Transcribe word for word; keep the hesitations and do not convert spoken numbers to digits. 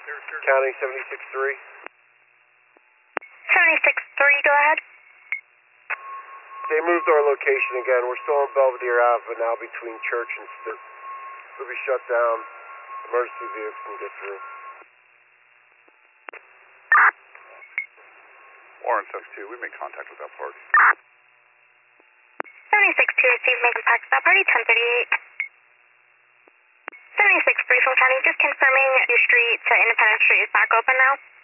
County seventy-six three. seventy-six three, go ahead. They moved our location again. We're still on Belvedere Ave, but now between Church and Stitt. We'll be shut down. Emergency vehicles can get through. Warren seven two, we made contact with that party. seventy-six two, received making contact with that party, ten thirty-eight. seventy-six three from County, just confirming your street to Independence Street is back open now.